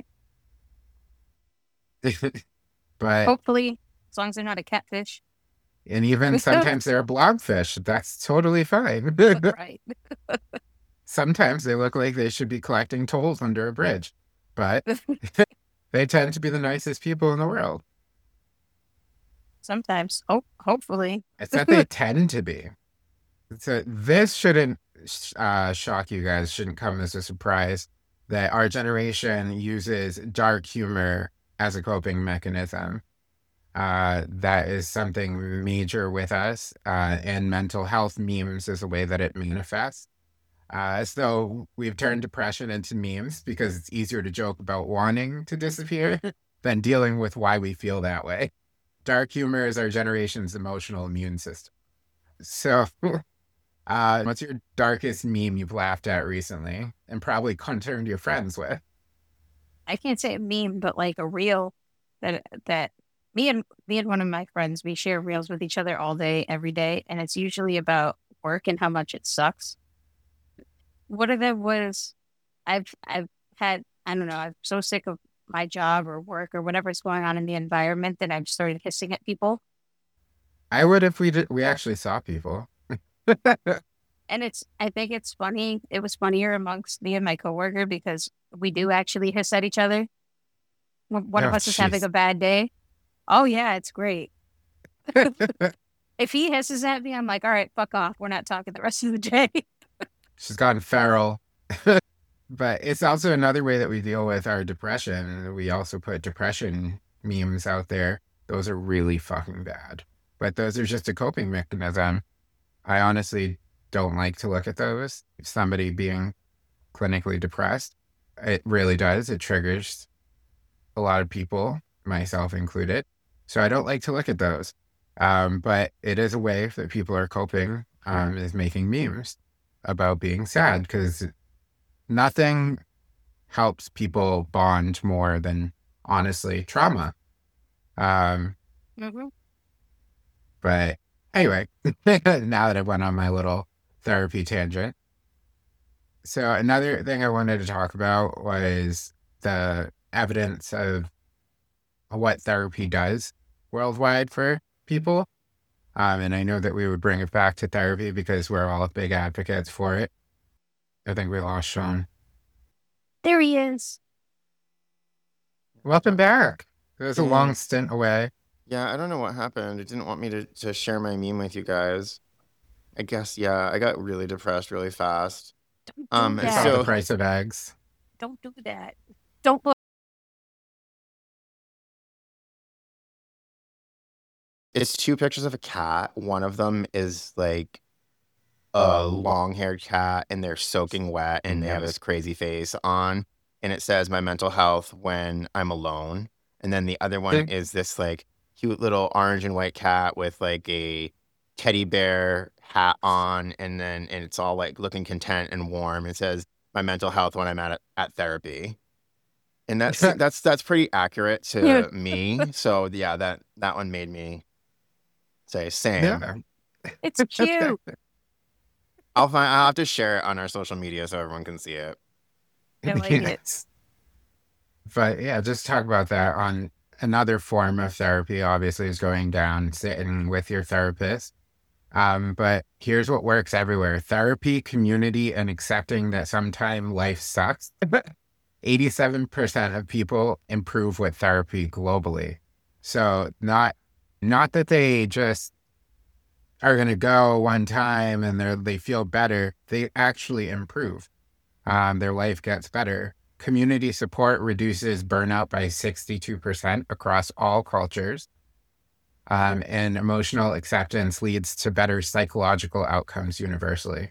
But hopefully, as long as they're not a catfish. And even sometimes they're a blobfish. That's totally fine. Right. Sometimes they look like they should be collecting tolls under a bridge, but they tend to be the nicest people in the world. Sometimes. Hopefully. It's that they tend to be. So this shouldn't shock you guys, shouldn't come as a surprise that our generation uses dark humor as a coping mechanism. That is something major with us, and mental health memes is a way that it manifests. So we've turned depression into memes because it's easier to joke about wanting to disappear than dealing with why we feel that way. Dark humor is our generation's emotional immune system. So, what's your darkest meme you've laughed at recently and probably concerned your friends with? I can't say a meme, but like a reel that me and one of my friends, we share reels with each other all day, every day, and it's usually about work and how much it sucks. One of them was, I've had, I don't know, I'm so sick of my job or work or whatever's going on in the environment that I've started hissing at people. I would if we actually saw people. And I think it's funny. It was funnier amongst me and my coworker because we do actually hiss at each other. One of us is having a bad day. Oh yeah, it's great. If he hisses at me, I'm like, all right, fuck off. We're not talking the rest of the day. She's gotten feral. But it's also another way that we deal with our depression. We also put depression memes out there. Those are really fucking bad. But those are just a coping mechanism. I honestly don't like to look at those. Somebody being clinically depressed, it really does. It triggers a lot of people, myself included. So I don't like to look at those. But it is a way that people are coping, is making memes about being sad, because nothing helps people bond more than, honestly, trauma. Mm-hmm. But anyway, now that I went on my little therapy tangent. So another thing I wanted to talk about was the evidence of what therapy does worldwide for people. And I know that we would bring it back to therapy because we're all big advocates for it. I think we lost Sean. There he is. Welcome back. It was a long Thanks. stint away. Yeah, I don't know what happened. It didn't want me to share my meme with you guys. I guess, yeah, I got really depressed really fast. Don't do I saw the that. price of eggs. Don't do that. Don't look. It's two pictures of a cat. One of them is like a long-haired cat, and they're soaking wet, and they have this crazy face on, and it says "my mental health when I'm alone." And then the other one is this like cute little orange and white cat with like a teddy bear hat on, and it's all like looking content and warm. It says "my mental health when I'm at therapy." And that's pretty accurate to me. So yeah, that one made me say same. Yeah. It's cute. I'll have to share it on our social media so everyone can see it. I like it. Yes. But yeah, just talk about that on another form of therapy, obviously, is going down, sitting with your therapist. But here's what works everywhere: therapy, community, and accepting that sometimes life sucks. 87% of people improve with therapy globally. So not that they just are going to go one time and they feel better. They actually improve. Their life gets better. Community support reduces burnout by 62% across all cultures. And emotional acceptance leads to better psychological outcomes universally.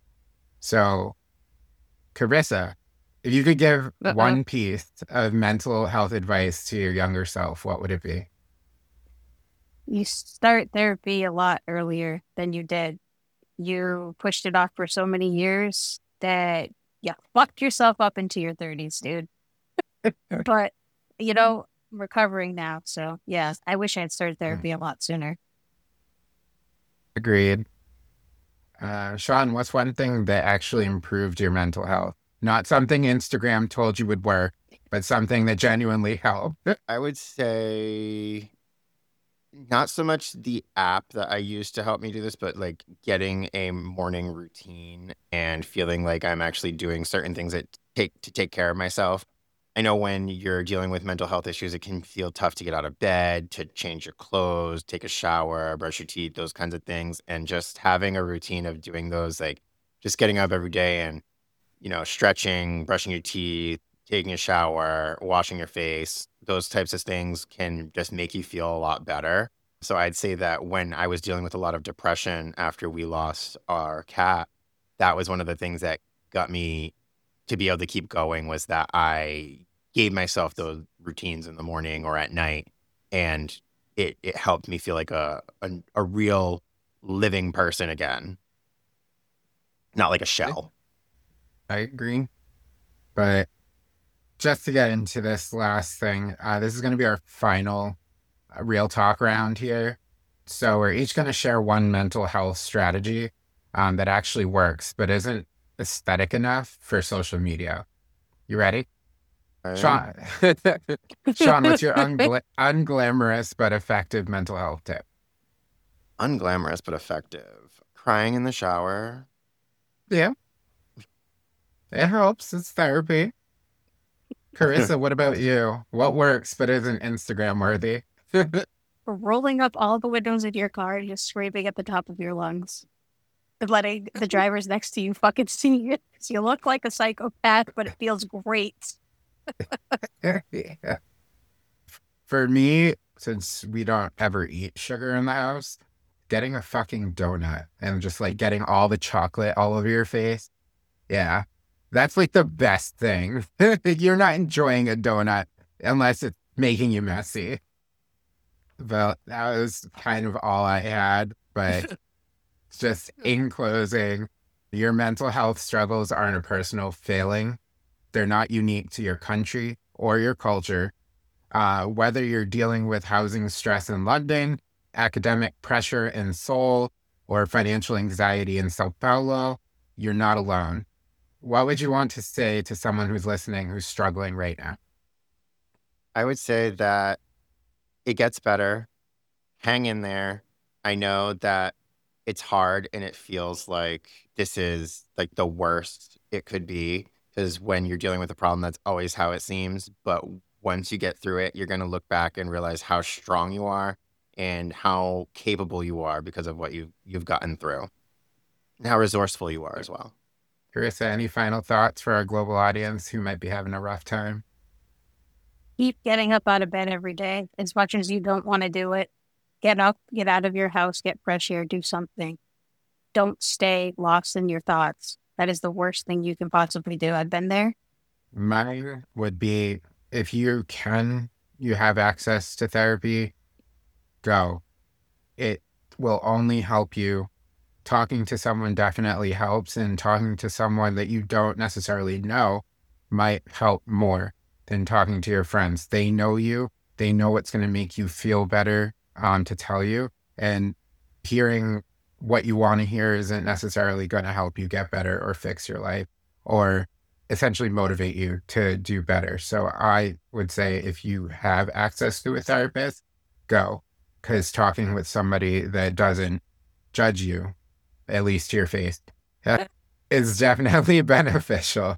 So, Carissa, if you could give one piece of mental health advice to your younger self, what would it be? You start therapy a lot earlier than you did. You pushed it off for so many years that you fucked yourself up into your 30s, dude. But, I'm recovering now. So, yeah, I wish I had started therapy a lot sooner. Agreed. Sean, what's one thing that actually improved your mental health? Not something Instagram told you would work, but something that genuinely helped. I would say not so much the app that I use to help me do this, but like getting a morning routine and feeling like I'm actually doing certain things that take care of myself. I know when you're dealing with mental health issues, it can feel tough to get out of bed, to change your clothes, take a shower, brush your teeth, those kinds of things. And just having a routine of doing those, like just getting up every day and, stretching, brushing your teeth, taking a shower, washing your face, those types of things can just make you feel a lot better. So I'd say that when I was dealing with a lot of depression after we lost our cat, that was one of the things that got me to be able to keep going, was that I gave myself those routines in the morning or at night, and it helped me feel like a real living person again, not like a shell. I agree. But just to get into this last thing, this is going to be our final real talk round here. So we're each going to share one mental health strategy that actually works, but isn't aesthetic enough for social media. You ready? Sean, Sean, what's your unglamorous but effective mental health tip? Unglamorous but effective. Crying in the shower. Yeah. It helps. It's therapy. Carissa, what about you? What works but isn't Instagram worthy? Rolling up all the windows in your car and just screaming at the top of your lungs. And letting the drivers next to you fucking see it. So you look like a psychopath, but it feels great. Yeah. For me, since we don't ever eat sugar in the house, getting a fucking donut and just like getting all the chocolate all over your face. Yeah. That's like the best thing. You're not enjoying a donut unless it's making you messy. Well, that was kind of all I had. But just in closing, your mental health struggles aren't a personal failing. They're not unique to your country or your culture. Whether you're dealing with housing stress in London, academic pressure in Seoul, or financial anxiety in Sao Paulo, you're not alone. What would you want to say to someone who's listening who's struggling right now? I would say that it gets better. Hang in there. I know that it's hard and it feels like this is like the worst it could be, because when you're dealing with a problem, that's always how it seems. But once you get through it, you're going to look back and realize how strong you are and how capable you are because of what you've gotten through, and how resourceful you are as well. Carissa, any final thoughts for our global audience who might be having a rough time? Keep getting up out of bed every day. As much as you don't want to do it, get up, get out of your house, get fresh air, do something. Don't stay lost in your thoughts. That is the worst thing you can possibly do. I've been there. Mine would be, if you have access to therapy, go. It will only help you. Talking to someone definitely helps, and talking to someone that you don't necessarily know might help more than talking to your friends. They know you. They know what's going to make you feel better to tell you. And hearing what you want to hear isn't necessarily going to help you get better or fix your life or essentially motivate you to do better. So I would say if you have access to a therapist, go. Because talking with somebody that doesn't judge you, at least to your face, that is definitely beneficial.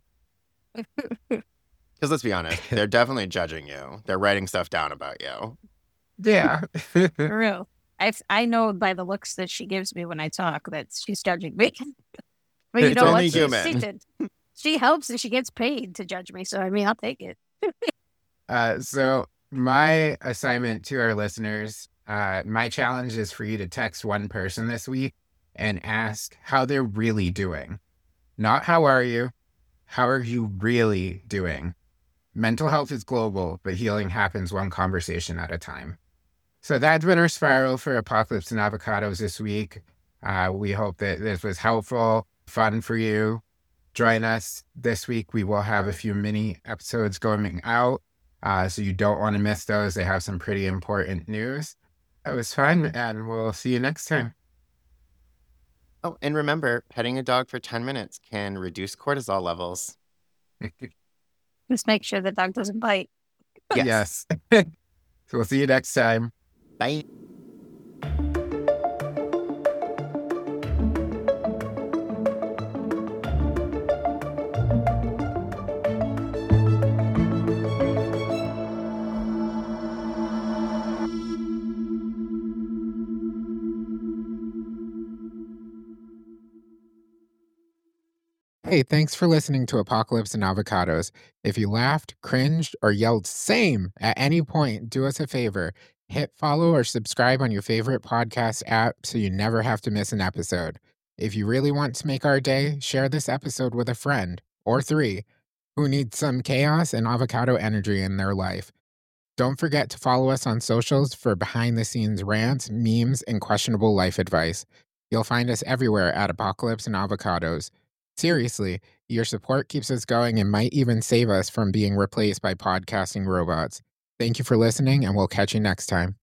Because let's be honest, they're definitely judging you. They're writing stuff down about you. Yeah. For real. I know by the looks that she gives me when I talk that she's judging me. But you It's know only what? human. She helps and she gets paid to judge me. So, I mean, I'll take it. So my assignment to our listeners, my challenge is for you to text one person this week and ask how they're really doing. Not how are you really doing? Mental health is global, but healing happens one conversation at a time. So that's been our spiral for Apocalypse and Avocados this week. We hope that this was helpful, fun for you. Join us this week. We will have a few mini episodes going out, so you don't want to miss those. They have some pretty important news. That was fun, and we'll see you next time. Oh, and remember, petting a dog for 10 minutes can reduce cortisol levels. Just make sure the dog doesn't bite. Yes. So we'll see you next time. Bye. Hey, thanks for listening to Apocalypse and Avocados. If you laughed, cringed, or yelled same at any point, do us a favor. Hit follow or subscribe on your favorite podcast app so you never have to miss an episode. If you really want to make our day, share this episode with a friend or three who need some chaos and avocado energy in their life. Don't forget to follow us on socials for behind-the-scenes rants, memes, and questionable life advice. You'll find us everywhere at Apocalypse and Avocados. Seriously, your support keeps us going and might even save us from being replaced by podcasting robots. Thank you for listening, and we'll catch you next time.